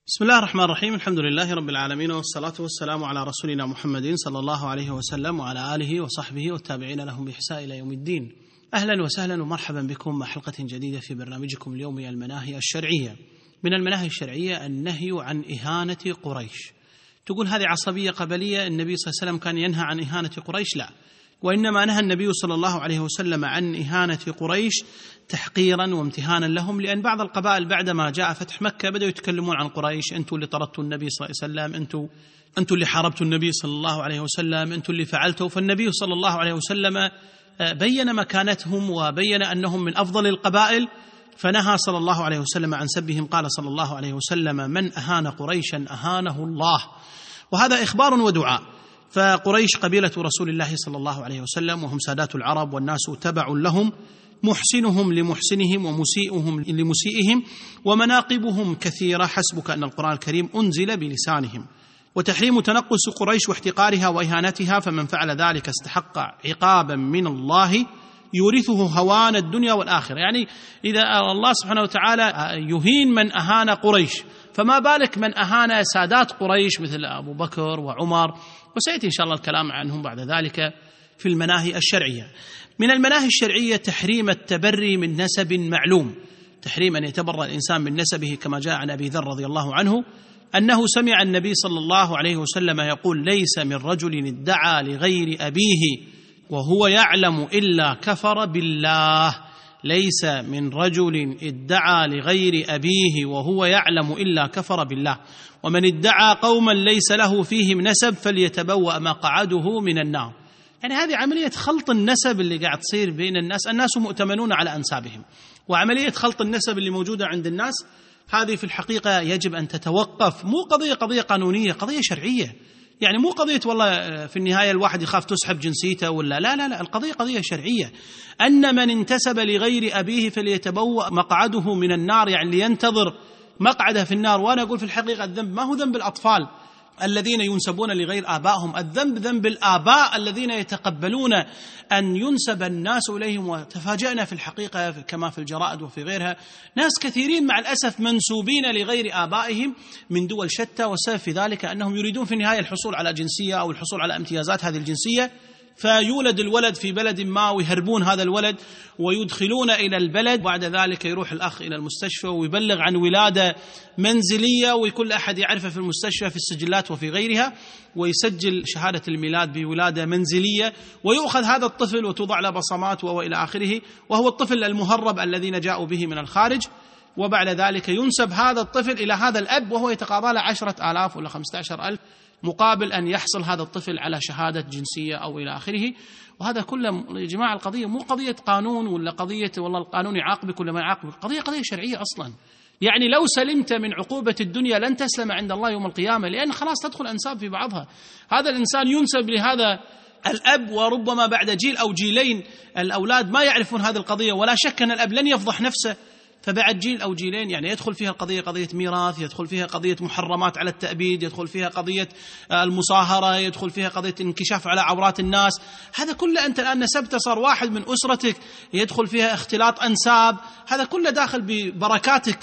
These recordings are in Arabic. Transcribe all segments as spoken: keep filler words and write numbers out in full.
بسم الله الرحمن الرحيم. الحمد لله رب العالمين، والصلاة والسلام على رسولنا محمد صلى الله عليه وسلم وعلى آله وصحبه والتابعين لهم بإحسان إلى يوم الدين. أهلا وسهلا ومرحبا بكم مع حلقة جديدة في برنامجكم اليومي المناهي الشرعية. من المناهي الشرعية النهي عن إهانة قريش. تقول هذه عصبية قبلية، النبي صلى الله عليه وسلم كان ينهى عن إهانة قريش؟ لا، وإنما نهى النبي صلى الله عليه وسلم عن إهانة قريش تحقيرا وامتهانا لهم، لأن بعض القبائل بعدما جاء فتح مكة بدأوا يتكلمون عن قريش: أنتم اللي طردتوا النبي صلى الله عليه وسلم، أنتم أنتم اللي حاربتوا النبي صلى الله عليه وسلم، أنتم اللي فعلتوا. فالنبي صلى الله عليه وسلم بين مكانتهم وبين أنهم من أفضل القبائل، فنهى صلى الله عليه وسلم عن سبهم. قال صلى الله عليه وسلم: من أهان قريشا أهانه الله. وهذا إخبار ودعاء. فقريش قبيلة رسول الله صلى الله عليه وسلم، وهم سادات العرب والناس تبع لهم، محسنهم لمحسنهم ومسيئهم لمسيئهم، ومناقبهم كثيرة، حسبك أن القرآن الكريم أنزل بلسانهم. وتحريم تنقص قريش واحتقارها وإهانتها، فمن فعل ذلك استحق عقابا من الله يورثه هوان الدنيا والآخرة. يعني إذا الله سبحانه وتعالى يهين من أهان قريش، فما بالك من أهان سادات قريش مثل أبو بكر وعمر، وسيأتي إن شاء الله الكلام عنهم بعد ذلك في المناهي الشرعية. من المناهي الشرعية تحريم التبري من نسب معلوم، تحريم أن يتبرأ الإنسان من نسبه، كما جاء عن أبي ذر رضي الله عنه أنه سمع النبي صلى الله عليه وسلم يقول: ليس من رجل ادعى لغير أبيه وهو يعلم إلا كفر بالله. ليس من رجل ادعى لغير أبيه وهو يعلم إلا كفر بالله. ومن ادعى قوما ليس له فيهم نسب فليتبوأ مقعده من النار. يعني هذه عملية خلط النسب اللي قاعد تصير بين الناس، الناس مؤتمنون على أنسابهم، وعملية خلط النسب اللي موجودة عند الناس هذه في الحقيقة يجب أن تتوقف. مو قضية قضية قانونية، قضية شرعية. يعني مو قضية والله في النهاية الواحد يخاف تسحب جنسيته ولا لا لا لا، القضية قضية شرعية. أن من انتسب لغير أبيه فليتبوأ مقعده من النار، يعني لينتظر مقعده في النار. وأنا أقول في الحقيقة الذنب ما هو ذنب الأطفال الذين ينسبون لغير آبائهم، الذنب ذنب الآباء الذين يتقبلون أن ينسب الناس إليهم. وتفاجأنا في الحقيقة كما في الجرائد وفي غيرها ناس كثيرين مع الأسف منسوبين لغير آبائهم من دول شتى، والسبب في ذلك أنهم يريدون في النهاية الحصول على جنسية أو الحصول على امتيازات هذه الجنسية، فيولد الولد في بلد ما ويهربون هذا الولد ويدخلون إلى البلد، بعد ذلك يروح الأخ إلى المستشفى ويبلغ عن ولادة منزلية، وكل أحد يعرفه في المستشفى في السجلات وفي غيرها، ويسجل شهادة الميلاد بولادة منزلية، ويؤخذ هذا الطفل وتوضع له بصمات وإلى آخره، وهو الطفل المهرب الذين جاءوا به من الخارج. وبعد ذلك ينسب هذا الطفل إلى هذا الأب، وهو يتقاضى له عشرة آلاف ولا خمسة عشر ألف مقابل أن يحصل هذا الطفل على شهادة جنسية أو إلى آخره. وهذا كله يا جماعة القضية مو قضية قانون ولا قضية والله القانون يعاقبك ولا ما يعاقبك، قضية قضية شرعية أصلا. يعني لو سلمت من عقوبة الدنيا لن تسلم عند الله يوم القيامة، لأن خلاص تدخل أنساب في بعضها. هذا الإنسان ينسب لهذا الأب، وربما بعد جيل أو جيلين الأولاد ما يعرفون هذه القضية، ولا شك أن الأب لن يفضح نفسه، فبعد جيل أو جيلين يعني يدخل فيها قضية قضية ميراث، يدخل فيها قضية محرمات على التأبيد، يدخل فيها قضية المصاهرة، يدخل فيها قضية انكشاف على عورات الناس. هذا كله أنت الآن نسبت صار واحد من أسرتك، يدخل فيها اختلاط أنساب، هذا كله داخل ببركاتك.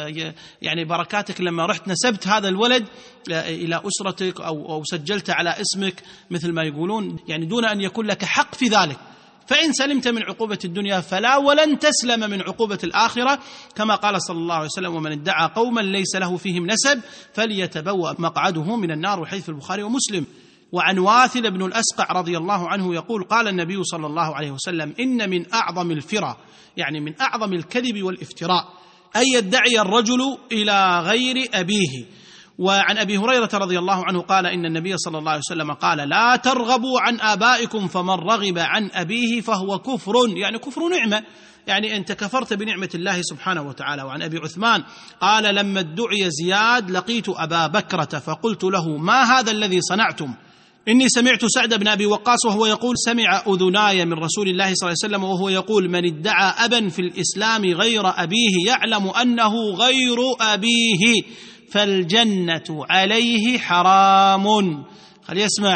يعني بركاتك لما رحت نسبت هذا الولد إلى أسرتك أو أو سجلت على اسمك مثل ما يقولون، يعني دون أن يكون لك حق في ذلك. فإن سلمت من عقوبة الدنيا فلا ولن تسلم من عقوبة الآخرة، كما قال صلى الله عليه وسلم: ومن ادعى قوما ليس له فيهم نسب فليتبوأ مقعده من النار، والحديث في البخاري ومسلم. وعن واثل بن الأسقع رضي الله عنه يقول: قال النبي صلى الله عليه وسلم: إن من أعظم الفرى، يعني من أعظم الكذب والافتراء، أن يدعي الرجل إلى غير أبيه. وعن أبي هريرة رضي الله عنه قال: إن النبي صلى الله عليه وسلم قال: لا ترغبوا عن آبائكم فمن رغب عن أبيه فهو كفر، يعني كفر نعمة، يعني أنت كفرت بنعمة الله سبحانه وتعالى. وعن أبي عثمان قال: لما ادعي زياد لقيت أبا بكرة فقلت له: ما هذا الذي صنعتم؟ إني سمعت سعد بن أبي وقاص وهو يقول: سمع أذناي من رسول الله صلى الله عليه وسلم وهو يقول: من ادعى أبا في الإسلام غير أبيه يعلم أنه غير أبيه فالجنة عليه حرام. خلي يسمع: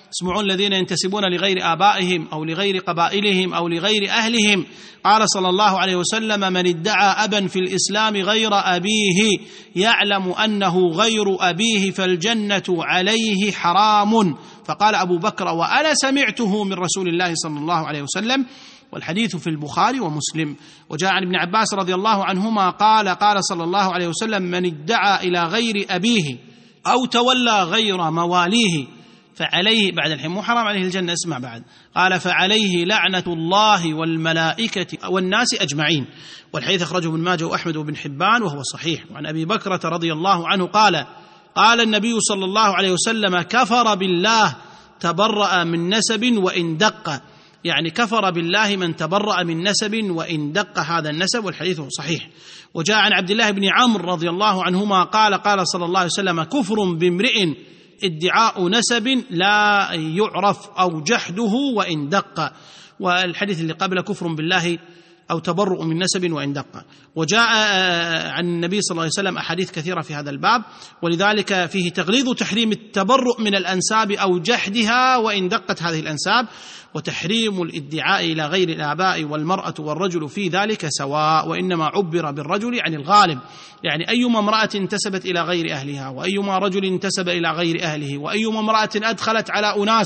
اسمعون الذين ينتسبون لغير آبائهم أو لغير قبائلهم أو لغير أهلهم. قال صلى الله عليه وسلم: من ادعى أبا في الإسلام غير أبيه يعلم أنه غير أبيه فالجنة عليه حرام. فقال أبو بكر: وأنا سمعته من رسول الله صلى الله عليه وسلم. والحديث في البخاري ومسلم. وجاء عن ابن عباس رضي الله عنهما قال: قال صلى الله عليه وسلم: من ادعى إلى غير أبيه أو تولى غير مواليه فعليه، بعد الحين مو حرام عليه الجنة، اسمع بعد، قال: فعليه لعنة الله والملائكة والناس أجمعين. والحديث أخرجه ابن ماجه وأحمد وابن حبان وهو صحيح. وعن أبي بكرة رضي الله عنه قال: قال النبي صلى الله عليه وسلم: كفر بالله تبرأ من نسب وإن دق، يعني كفر بالله من تبرأ من نسب وإن دق هذا النسب، والحديث صحيح. وجاء عن عبد الله بن عمرو رضي الله عنهما قال: قال صلى الله عليه وسلم: كفر بامرئ ادعاء نسب لا يعرف أو جحده وإن دق. والحديث اللي قبل كفر بالله أو تبرؤ من نسب وإن دق. وجاء عن النبي صلى الله عليه وسلم أحاديث كثيرة في هذا الباب، ولذلك فيه تغليظ تحريم التبرؤ من الأنساب أو جحدها وإن دقت هذه الأنساب، وتحريم الادعاء إلى غير الآباء والمرأة والرجل في ذلك سواء، وإنما عبر بالرجل عن الغالب، يعني أيما امرأة انتسبت إلى غير أهلها وأيما رجل انتسب إلى غير أهله وأيما امرأة أدخلت على أناس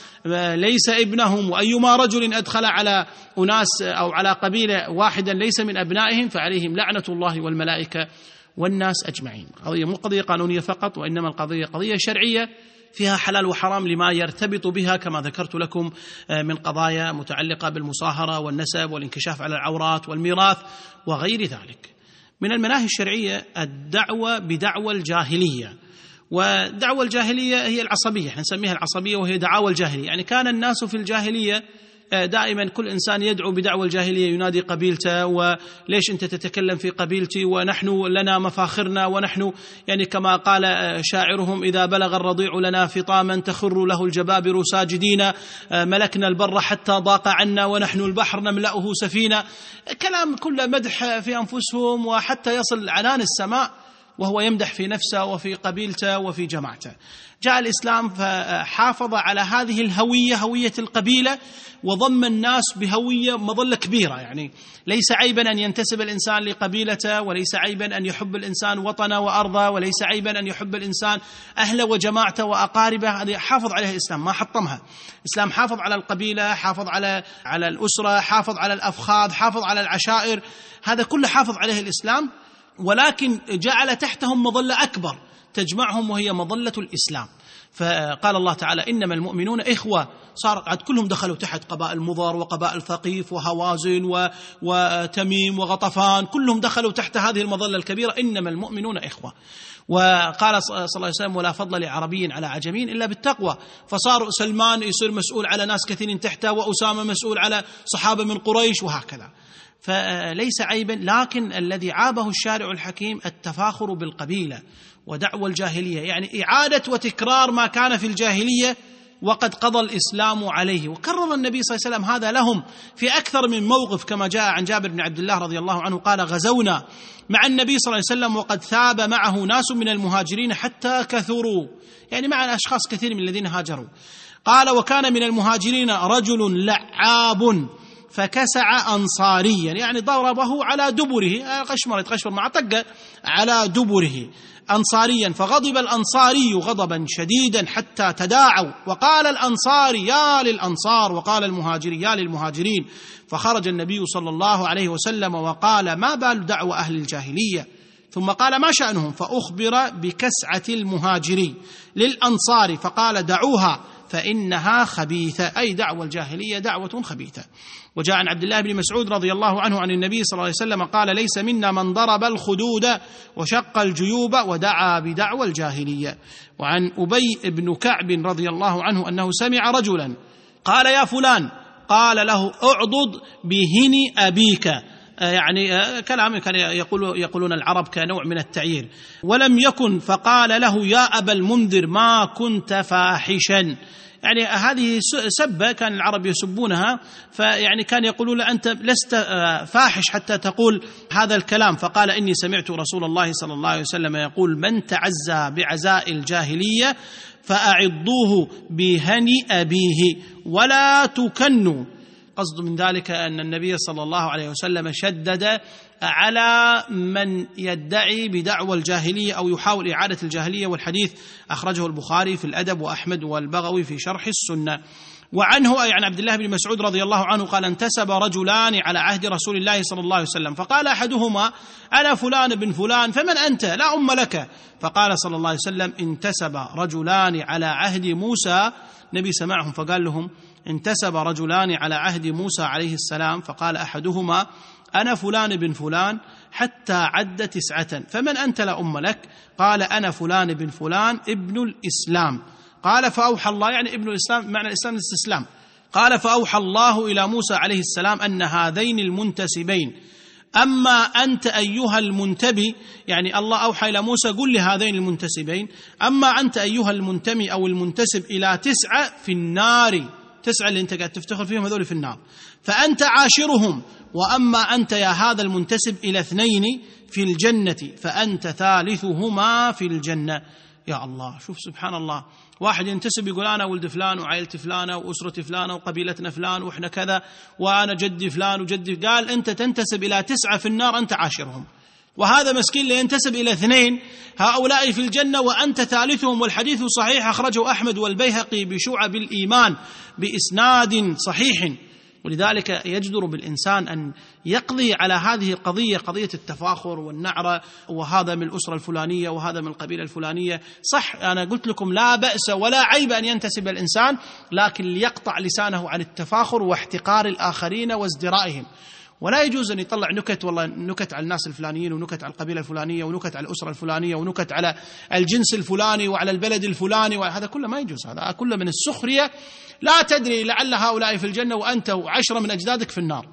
ليس ابنهم وأيما رجل أدخل على أناس أو على قبيلة واحدا ليس من أبنائهم فعليهم لعنة الله والملائكة والناس أجمعين. قضية مو قضية قانونية فقط، وإنما القضية قضية شرعية فيها حلال وحرام لما يرتبط بها، كما ذكرت لكم من قضايا متعلقة بالمصاهرة والنسب والانكشاف على العورات والميراث وغير ذلك. من المناهي الشرعية الدعوة بدعوى الجاهلية، ودعوى الجاهلية هي العصبية، احنا نسميها العصبية وهي دعاوى الجاهلية. يعني كان الناس في الجاهلية دائما كل إنسان يدعو بدعوى الجاهلية، ينادي قبيلته، وليش أنت تتكلم في قبيلتي ونحن لنا مفاخرنا، ونحن يعني كما قال شاعرهم: إذا بلغ الرضيع لنا فطاما تخر له الجبابر ساجدين، ملكنا البر حتى ضاق عنا ونحن البحر نملأه سفينة. كلام كله مدح في أنفسهم، وحتى يصل عنان السماء وهو يمدح في نفسه وفي قبيلته وفي جماعته. جاء الإسلام فحافظ على هذه الهوية، هوية القبيلة، وضم الناس بهوية مظلة كبيرة. يعني ليس عيبا أن ينتسب الإنسان لقبيلته، وليس عيبا أن يحب الإنسان وطنه وأرضه، وليس عيبا أن يحب الإنسان أهله وجماعته وأقاربه. هذه حافظ عليها الإسلام، ما حطمها. الإسلام حافظ على القبيلة، حافظ على على الأسرة، حافظ على الأفخاذ، حافظ على العشائر، هذا كله حافظ عليه الإسلام، ولكن جعل تحتهم مظلة أكبر تجمعهم وهي مظلة الإسلام. فقال الله تعالى: إنما المؤمنون إخوة. صار عاد كلهم دخلوا تحت قبائل مضر وقبائل ثقيف وهوازن و... وتميم وغطفان، كلهم دخلوا تحت هذه المظلة الكبيرة: إنما المؤمنون إخوة. وقال صلى الله عليه وسلم: ولا فضل لعربي على عجمي إلا بالتقوى. فصار سلمان يصير مسؤول على ناس كثيرين تحته، وأسامة مسؤول على صحابة من قريش، وهكذا. فليس عيبا، لكن الذي عابه الشارع الحكيم التفاخر بالقبيلة ودعوى الجاهلية، يعني إعادة وتكرار ما كان في الجاهلية وقد قضى الإسلام عليه. وكرر النبي صلى الله عليه وسلم هذا لهم في أكثر من موقف، كما جاء عن جابر بن عبد الله رضي الله عنه قال: غزونا مع النبي صلى الله عليه وسلم وقد ثاب معه ناس من المهاجرين حتى كثروا، يعني مع أشخاص كثير من الذين هاجروا. قال: وكان من المهاجرين رجل لعاب فكسع أنصاريا، يعني ضربه على دبره، قشمر يتقشمر مع طقة على دبره أنصاريا، فغضب الأنصاري غضبا شديدا حتى تداعوا، وقال الأنصاري يا للأنصار، وقال المهاجري يا للمهاجرين. فخرج النبي صلى الله عليه وسلم وقال: ما بال دعوة أهل الجاهلية؟ ثم قال: ما شأنهم؟ فأخبر بكسعة المهاجري للأنصار فقال: دعوها فإنها خبيثة، أي دعوة الجاهلية دعوة خبيثة. وجاء عن عبد الله بن مسعود رضي الله عنه عن النبي صلى الله عليه وسلم قال: ليس منا من ضرب الخدود وشق الجيوب ودعا بدعوى الجاهلية. وعن أبي بن كعب رضي الله عنه أنه سمع رجلا قال: يا فلان، قال له: اعضد بهن أبيك، يعني كلام كان يقول يقولون العرب كنوع من التعيير. ولم يكن، فقال له: يا أبا المنذر ما كنت فاحشا، يعني هذه سبة كان العرب يسبونها، فيعني كان يقولون له أنت لست فاحش حتى تقول هذا الكلام، فقال إني سمعت رسول الله صلى الله عليه وسلم يقول من تعزى بعزاء الجاهلية فأعضوه بهني أبيه ولا تكنوا. قصد من ذلك أن النبي صلى الله عليه وسلم شدد على من يدعي بدعوى الجاهلية أو يحاول إعادة الجاهلية، والحديث أخرجه البخاري في الأدب وأحمد والبغوي في شرح السنة. وعنه أي عن عبد الله بن مسعود رضي الله عنه قال انتسب رجلان على عهد رسول الله صلى الله عليه وسلم فقال أحدهما أنا فلان بن فلان فمن أنت لا أم لك، فقال صلى الله عليه وسلم انتسب رجلان على عهد موسى، نبي سمعهم فقال لهم انتسب رجلان على عهد موسى عليه السلام فقال أحدهما أنا فلان بن فلان حتى عد تسعة فمن أنت لا أم لك، قال أنا فلان بن فلان ابن الإسلام، قال فأوحى الله، يعني ابن الإسلام معنى الإسلام الاستسلام، قال فأوحى الله إلى موسى عليه السلام أن هذين المنتسبين أما أنت أيها المنتبي، يعني الله أوحى إلى موسى قل لهذين المنتسبين أما أنت أيها المنتمي أو المنتسب إلى تسعة في النار، تسعة اللي أنت قاعد تفتخر فيهم هذول في النار، فأنت عاشرهم، وأما أنت يا هذا المنتسب إلى اثنين في الجنة فأنت ثالثهما في الجنة. يا الله، شوف سبحان الله، واحد ينتسب يقول أنا ولد فلان وعائلتي فلانة وأسرتي فلانة وقبيلتنا فلان وإحنا كذا وأنا جدي فلان وجدي، قال أنت تنتسب إلى تسعة في النار أنت عاشرهم، وهذا مسكين اللي ينتسب إلى اثنين هؤلاء في الجنة وأنت ثالثهم. والحديث صحيح أخرجه أحمد والبيهقي بشعب الإيمان بإسناد صحيح. ولذلك يجدر بالإنسان أن يقضي على هذه القضية، قضية التفاخر والنعرة، وهذا من الأسرة الفلانية وهذا من القبيلة الفلانية. صح، أنا قلت لكم لا بأس ولا عيب أن ينتسب الإنسان، لكن ليقطع لسانه عن التفاخر واحتقار الآخرين وازدرائهم. ولا يجوز أن يطلع نكت، والله نكت على الناس الفلانيين ونكت على القبيلة الفلانية ونكت على الأسرة الفلانية ونكت على الجنس الفلاني وعلى البلد الفلاني، وهذا كله ما يجوز، هذا كله من السخرية. لا تدري لعل هؤلاء في الجنة وأنت وعشرة من أجدادك في النار.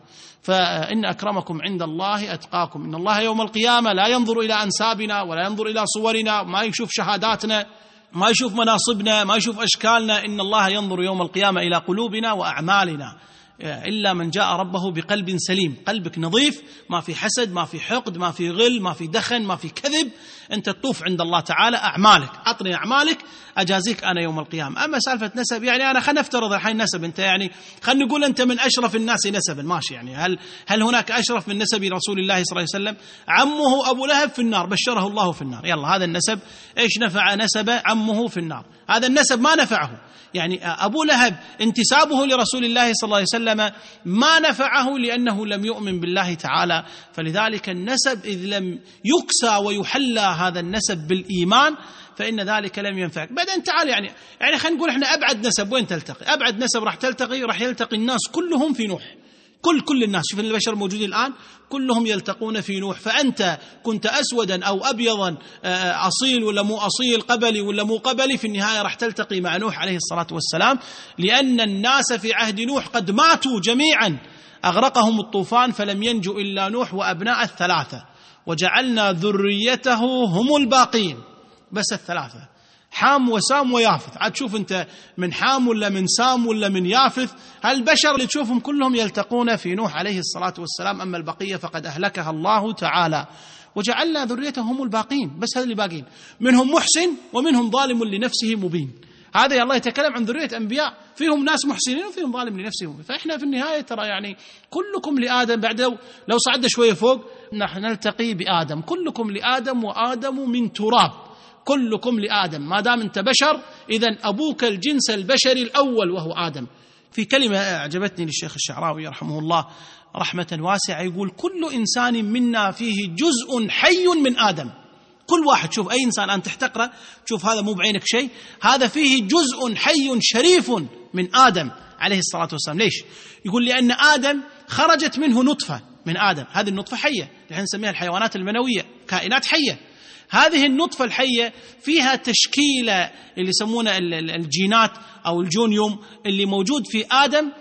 فإن أكرمكم عند الله أتقاكم، إن الله يوم القيامة لا ينظر إلى أنسابنا ولا ينظر إلى صورنا، ما يشوف شهاداتنا، ما يشوف مناصبنا، ما يشوف أشكالنا، إن الله ينظر يوم القيامة إلى قلوبنا وأعمالنا، إلا من جاء ربه بقلب سليم، قلبك نظيف، ما في حسد، ما في حقد، ما في غل، ما في دخن، ما في كذب، أنت تطوف عند الله تعالى أعمالك، أعطني أعمالك أجازيك أنا يوم القيامة. أما سالفة نسب، يعني أنا خلينا نفترض الحين نسب، أنت يعني خلينا نقول أنت من أشرف الناس نسبا، ماشي، يعني هل هل هناك أشرف من نسب رسول الله صلى الله عليه وسلم؟ عمه أبو لهب في النار، بشره الله في النار، يلا هذا النسب إيش نفع نسب عمه في النار؟ هذا النسب ما نفعه، يعني أبو لهب انتسابه لرسول الله صلى الله عليه وسلم ما نفعه لأنه لم يؤمن بالله تعالى. فلذلك النسب إذ لم يكسى ويحلى هذا النسب بالإيمان فإن ذلك لم ينفعك. بعدين تعال، يعني يعني خلينا نقول إحنا أبعد نسب وين تلتقي؟ أبعد نسب راح تلتقي، راح يلتقي الناس كلهم في نوح، كل كل الناس، شوف البشر موجودين الآن كلهم يلتقون في نوح. فأنت كنت أسودا أو أبيضا، أصيل ولا مو أصيل، قبلي ولا مو قبلي، في النهاية راح تلتقي مع نوح عليه الصلاة والسلام، لأن الناس في عهد نوح قد ماتوا جميعا، أغرقهم الطوفان فلم ينجو إلا نوح وأبناء الثلاثة، وجعلنا ذريته هم الباقين، بس الثلاثة حام وسام ويافث. عاد شوف أنت من حام ولا من سام ولا من يافث، هالبشر اللي تشوفهم كلهم يلتقون في نوح عليه الصلاة والسلام، أما البقية فقد أهلكها الله تعالى، وجعلنا ذريته هم الباقين، بس هذا اللي باقين، منهم محسن ومنهم ظالم لنفسه مبين. هذا الله يتكلم عن ذرية أنبياء، فيهم ناس محسنين وفيهم ظالم لنفسهم. فإحنا في النهاية ترى يعني كلكم لآدم، بعد لو صعدنا شوية فوق نحن نلتقي بآدم، كلكم لآدم وآدم من تراب، كلكم لآدم، ما دام أنت بشر إذن أبوك الجنس البشري الأول وهو آدم. في كلمة أعجبتني للشيخ الشعراوي رحمه الله رحمة واسعة، يقول كل إنسان منا فيه جزء حي من آدم. كل واحد، شوف أي إنسان أنت تحتقره، شوف هذا مو بعينك شيء، هذا فيه جزء حي شريف من آدم عليه الصلاة والسلام. ليش؟ يقول لأن آدم خرجت منه نطفة من آدم، هذه النطفة حية، نحن نسميها الحيوانات المنوية، كائنات حية. هذه النطفة الحية فيها تشكيلة اللي يسمونه الجينات أو الجونيوم اللي موجود في آدم،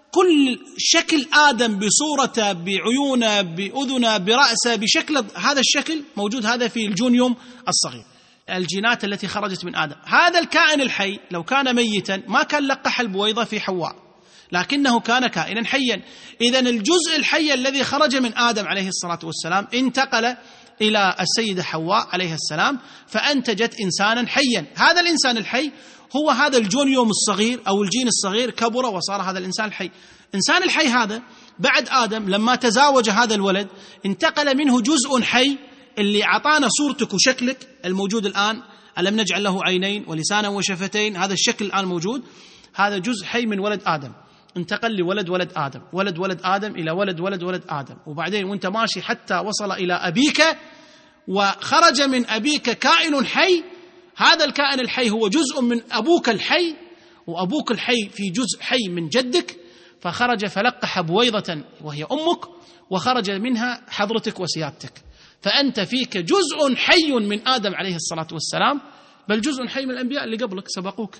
كل شكل آدم بصورته، بعيونه، بأذنه، برأسه، بشكل هذا الشكل موجود، هذا في الجونيوم الصغير. الجينات التي خرجت من آدم. هذا الكائن الحي لو كان ميتا ما كان لقح البويضة في حواء، لكنه كان كائنا حيا. إذن الجزء الحي الذي خرج من آدم عليه الصلاة والسلام انتقل إلى السيدة حواء عليه السلام فأنتجت إنسانا حيا. هذا الإنسان الحي هو هذا الجونيوم الصغير أو الجين الصغير، كبر وصار هذا الإنسان الحي. إنسان الحي هذا بعد آدم لما تزاوج هذا الولد انتقل منه جزء حي اللي أعطانا صورتك وشكلك الموجود الآن. ألم نجعل له عينين ولسانا وشفتين، هذا الشكل الآن موجود. هذا جزء حي من ولد آدم انتقل لولد ولد آدم، ولد ولد آدم إلى ولد ولد ولد آدم، وبعدين وانت ماشي حتى وصل إلى أبيك، وخرج من أبيك كائن حي. هذا الكائن الحي هو جزء من أبوك الحي، وأبوك الحي في جزء حي من جدك، فخرج فلقح بويضة وهي أمك، وخرج منها حضرتك وسيادتك. فأنت فيك جزء حي من آدم عليه الصلاة والسلام، بل جزء حي من الأنبياء اللي قبلك سبقوك.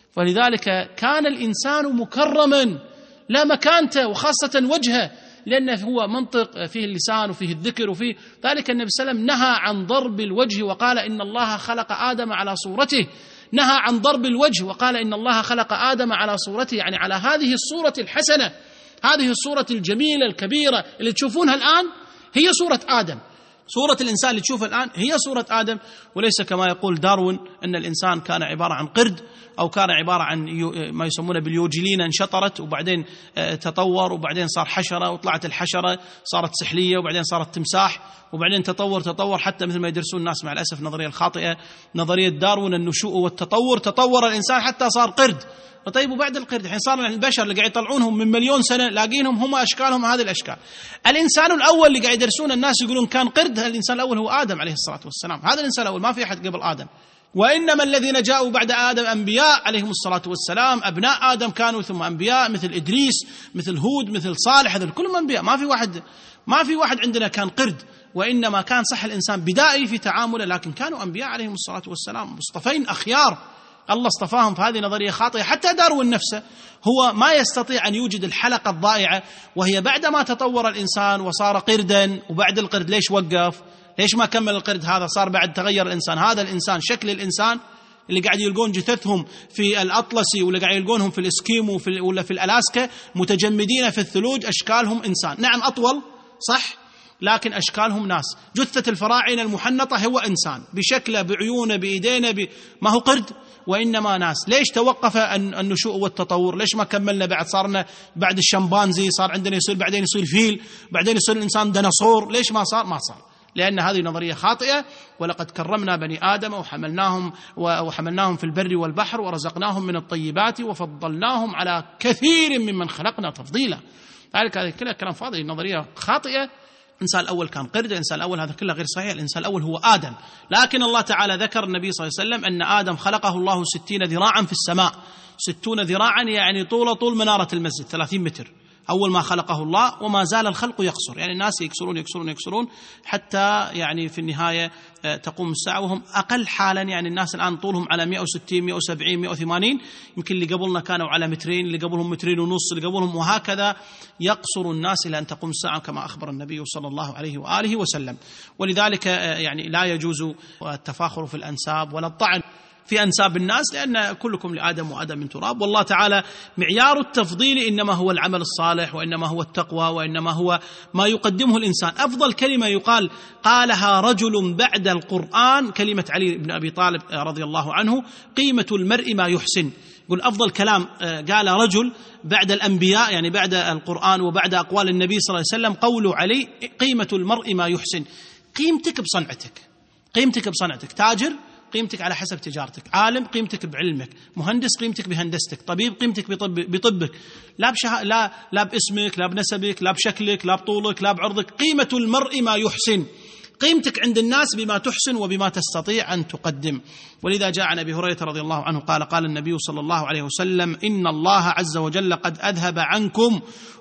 ولذلك كان الإنسان مكرما لا مكانته، وخاصة وجهه، لأنه هو منطق فيه اللسان وفيه الذكر وفيه ذلك. النبي صلى الله عليه وسلم نهى عن ضرب الوجه وقال إن الله خلق آدم على صورته، نهى عن ضرب الوجه وقال إن الله خلق آدم على صورته، يعني على هذه الصورة الحسنة، هذه الصورة الجميلة الكبيرة اللي تشوفونها الآن هي صورة آدم. صورة الإنسان اللي تشوفها الآن هي صورة آدم، وليس كما يقول داروين أن الإنسان كان عبارة عن قرد، أو كان عبارة عن ما يسمونه باليوجلينا، انشطرت وبعدين تطور وبعدين صار حشرة، وطلعت الحشرة صارت سحلية وبعدين صارت تمساح، وبعدين تطور تطور حتى مثل ما يدرسون الناس مع الأسف النظرية الخاطئة، نظرية داروين النشوء والتطور، تطور الإنسان حتى صار قرد. طيب وبعد القرد الحين صار البشر اللي قاعد يطلعونهم من مليون سنة لاقينهم هم أشكالهم هذه الأشكال. الإنسان الأول اللي قاعد يدرسون الناس يقولون كان قرد، الإنسان الأول هو آدم عليه الصلاة والسلام. هذا الإنسان الأول، ما في أحد قبل آدم. وإنما الذين جاءوا بعد آدم أنبياء عليهم الصلاة والسلام، أبناء آدم كانوا ثم أنبياء، مثل إدريس مثل هود مثل صالح، هذول كلهم أنبياء. ما في واحد ما في واحد عندنا كان قرد، وإنما كان صح الإنسان بدائي في تعامله، لكن كانوا أنبياء عليهم الصلاة والسلام، مصطفين أخيار الله اصطفاهم. فهذه نظرية خاطئة. حتى داروين نفسه هو ما يستطيع أن يوجد الحلقة الضائعة، وهي بعدما تطور الإنسان وصار قردا، وبعد القرد ليش وقف؟ ليش ما كمل القرد هذا؟ صار بعد تغير الإنسان. هذا الإنسان شكل الإنسان اللي قاعد يلقون جثثهم في الأطلسي، ولا قاعد يلقونهم في الإسكيمو في ولا في الألاسكا متجمدين في الثلوج، أشكالهم إنسان. نعم أطول صح، لكن أشكالهم ناس. جثة الفراعنة المحنطة هو إنسان بشكله، بعيونه، بإيدينا، ب... ما هو قرد، وإنما ناس. ليش توقف النشوء والتطور؟ ليش ما كملنا بعد؟ صارنا بعد الشمبانزي صار عندنا يصير، بعدين يصير فيل، بعدين يصير الإنسان ديناصور. ليش ما صار؟ ما صار، لأن هذه نظرية خاطئة. ولقد كرمنا بني آدم وحملناهم وحملناهم في البر والبحر ورزقناهم من الطيبات وفضلناهم على كثير ممن خلقنا تفضيلا. ذلك هذا كله كلام فاضي، نظرية خاطئة. الإنسان الأول كان قرد، الإنسان الأول هذا كله غير صحيح. الإنسان الأول هو آدم، لكن الله تعالى ذكر النبي صلى الله عليه وسلم أن آدم خلقه الله ستين ذراعا في السماء. ستون ذراعا يعني طول طول منارة المسجد، ثلاثين متر أول ما خلقه الله، وما زال الخلق يقصر، يعني الناس يكسرون يكسرون يكسرون حتى يعني في النهاية تقوم الساعة وهم أقل حالا. يعني الناس الآن طولهم على مئة وستين مئة وسبعين مئة وثمانين، يمكن اللي قبلنا كانوا على مترين، اللي قبلهم مترين ونص، اللي قبلهم، وهكذا يقصر الناس إلى أن تقوم الساعة كما أخبر النبي صلى الله عليه وآله وسلم. ولذلك يعني لا يجوز التفاخر في الأنساب ولا الطعن في أنساب الناس، لأن كلكم لآدم وآدم من تراب. والله تعالى معيار التفضيل إنما هو العمل الصالح، وإنما هو التقوى، وإنما هو ما يقدمه الإنسان. أفضل كلمة يقال قالها رجل بعد القرآن كلمة علي بن أبي طالب رضي الله عنه: قيمة المرء ما يحسن. يقول أفضل كلام قال رجل بعد الأنبياء، يعني بعد القرآن وبعد أقوال النبي صلى الله عليه وسلم، قول علي: قيمة المرء ما يحسن. قيمتك بصنعتك، قيمتك بصنعتك. تاجر قيمتك على حسب تجارتك، عالم قيمتك بعلمك، مهندس قيمتك بهندستك، طبيب قيمتك بطب بطبك، لا بشه... لا لا باسمك، لا بنسبك، لا بشكلك، لا بطولك، لا بعرضك. قيمة المرء ما يحسن، قيمتك عند الناس بما تحسن وبما تستطيع أن تقدم. ولذا جاء عن أبي هريرة رضي الله عنه قال: قال النبي صلى الله عليه وسلم: إن الله عز وجل قد أذهب عنكم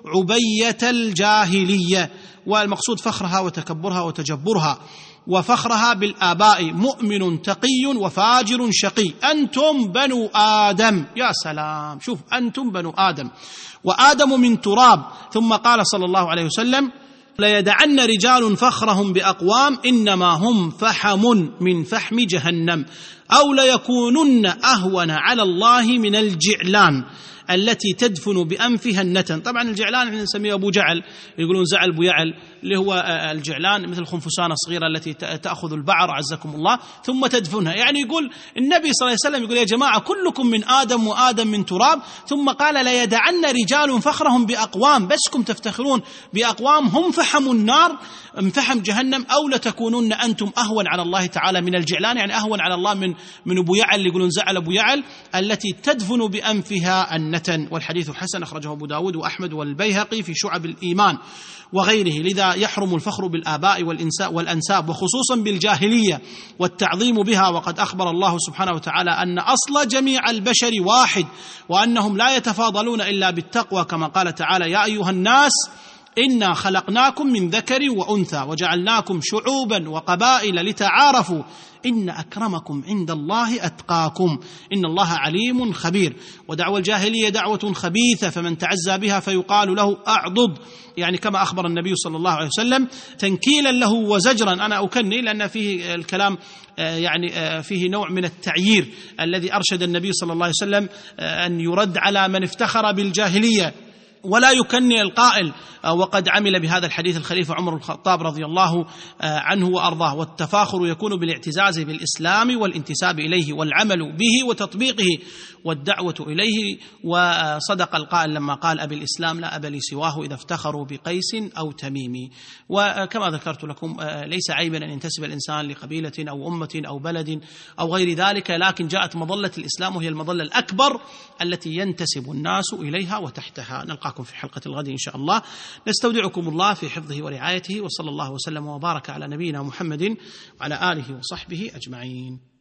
عبية الجاهلية. والمقصود فخرها وتكبرها وتجبرها، وفخرها بالآباء، مؤمن تقي وفاجر شقي، أنتم بنو آدم. يا سلام، شوف، أنتم بنو آدم، وآدم من تراب. ثم قال صلى الله عليه وسلم: ليدعن رجال فخرهم بأقوام إنما هم فحم من فحم جهنم أو ليكونن أهون على الله من الجعلان التي تدفن بأنفها النتن. طبعا الجعلان احنا نسميه أبو جعل، يقولون زعل أبو يعل، اللي هو الجعلان مثل الخنفسانة الصغيرة التي تأخذ البعر عزكم الله ثم تدفنها. يعني يقول النبي صلى الله عليه وسلم يقول يا جماعة كلكم من آدم وآدم من تراب، ثم قال ليدعن رجال فخرهم بأقوام، بسكم تفتخرون بأقوام هم فحم النار من فحم جهنم أو لتكونون أنتم أهون على الله تعالى من الجعلان، يعني أهون على الله من من أبو يعل اللي يقولون زعل أبو يعل التي تدفن بأنفها النتن. والحديث حسن أخرجه أبو داود وأحمد والبيهقي في شعب الإيمان وغيره. لذا يحرم الفخر بالآباء والأنساب وخصوصا بالجاهلية والتعظيم بها، وقد أخبر الله سبحانه وتعالى أن أصل جميع البشر واحد وأنهم لا يتفاضلون إلا بالتقوى، كما قال تعالى يا أيها الناس إنا خلقناكم من ذكر وأنثى وجعلناكم شعوبا وقبائل لتعارفوا إن أكرمكم عند الله أتقاكم إن الله عليم خبير. ودعوى الجاهلية دعوة خبيثة، فمن تعزى بها فيقال له أعضد، يعني كما أخبر النبي صلى الله عليه وسلم تنكيلا له وزجرا. أنا أكني لأن فيه الكلام يعني فيه نوع من التعيير الذي أرشد النبي صلى الله عليه وسلم أن يرد على من افتخر بالجاهلية ولا يكني القائل. وقد عمل بهذا الحديث الخليفة عمر بن الخطاب رضي الله عنه وأرضاه. والتفاخر يكون بالاعتزاز بالإسلام والانتساب إليه والعمل به وتطبيقه والدعوة إليه. وصدق القائل لما قال أبي الإسلام لا أبا لي سواه إذا افتخروا بقيس أو تميم. وكما ذكرت لكم ليس عيبا أن ينتسب الإنسان لقبيلة أو أمة أو بلد أو غير ذلك، لكن جاءت مظلة الإسلام وهي المظلة الأكبر التي ينتسب الناس إليها وتحتها. نلقاكم في حلقة الغد إن شاء الله، نستودعكم الله في حفظه ورعايته، وصلى الله وسلم وبارك على نبينا محمد وعلى آله وصحبه أجمعين.